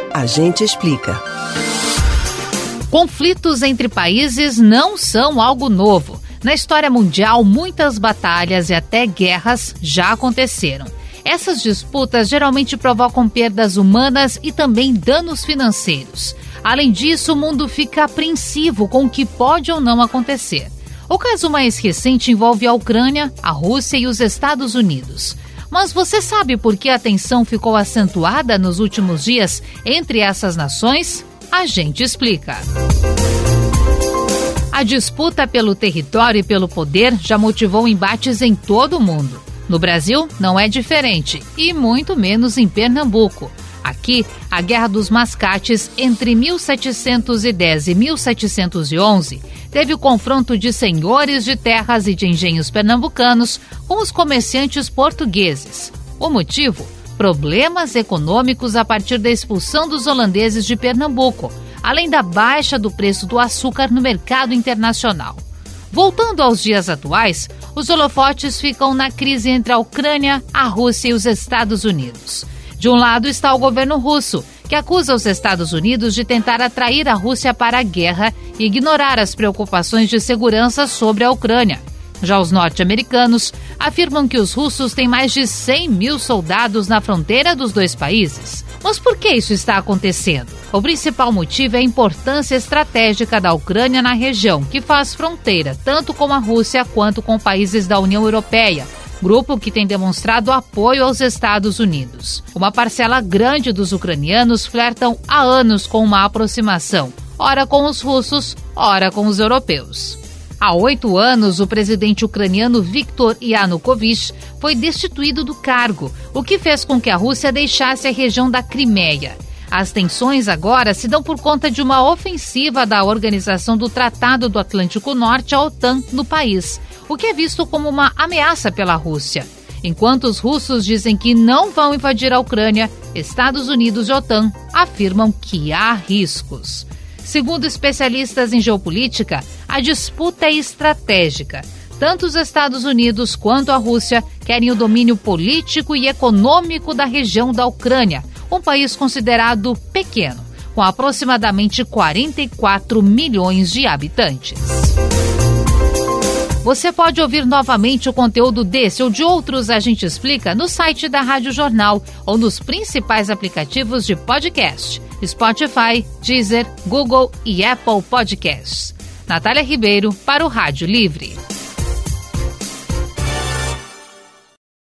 A gente explica. Conflitos entre países não são algo novo. Na história mundial, muitas batalhas e até guerras já aconteceram. Essas disputas geralmente provocam perdas humanas e também danos financeiros. Além disso, o mundo fica apreensivo com o que pode ou não acontecer. O caso mais recente envolve a Ucrânia, a Rússia e os Estados Unidos. Mas você sabe por que a tensão ficou acentuada nos últimos dias entre essas nações? A gente explica. A disputa pelo território e pelo poder já motivou embates em todo o mundo. No Brasil, não é diferente, e muito menos em Pernambuco. Aqui, a Guerra dos Mascates, entre 1710 e 1711, teve o confronto de senhores de terras e de engenhos pernambucanos com os comerciantes portugueses. O motivo? Problemas econômicos a partir da expulsão dos holandeses de Pernambuco, além da baixa do preço do açúcar no mercado internacional. Voltando aos dias atuais, os holofotes ficam na crise entre a Ucrânia, a Rússia e os Estados Unidos. De um lado está o governo russo, que acusa os Estados Unidos de tentar atrair a Rússia para a guerra e ignorar as preocupações de segurança sobre a Ucrânia. Já os norte-americanos afirmam que os russos têm mais de 100 mil soldados na fronteira dos dois países. Mas por que isso está acontecendo? O principal motivo é a importância estratégica da Ucrânia na região, que faz fronteira tanto com a Rússia quanto com países da União Europeia, grupo que tem demonstrado apoio aos Estados Unidos. Uma parcela grande dos ucranianos flertam há anos com uma aproximação, ora com os russos, ora com os europeus. Há 8 anos, o presidente ucraniano Viktor Yanukovych foi destituído do cargo, o que fez com que a Rússia deixasse a região da Crimeia. As tensões agora se dão por conta de uma ofensiva da Organização do Tratado do Atlântico Norte, a OTAN, no país, o que é visto como uma ameaça pela Rússia. Enquanto os russos dizem que não vão invadir a Ucrânia, Estados Unidos e OTAN afirmam que há riscos. Segundo especialistas em geopolítica, a disputa é estratégica. Tanto os Estados Unidos quanto a Rússia querem o domínio político e econômico da região da Ucrânia, um país considerado pequeno, com aproximadamente 44 milhões de habitantes. Você pode ouvir novamente o conteúdo desse ou de outros A Gente Explica no site da Rádio Jornal ou nos principais aplicativos de podcast: Spotify, Deezer, Google e Apple Podcasts. Natália Ribeiro para o Rádio Livre.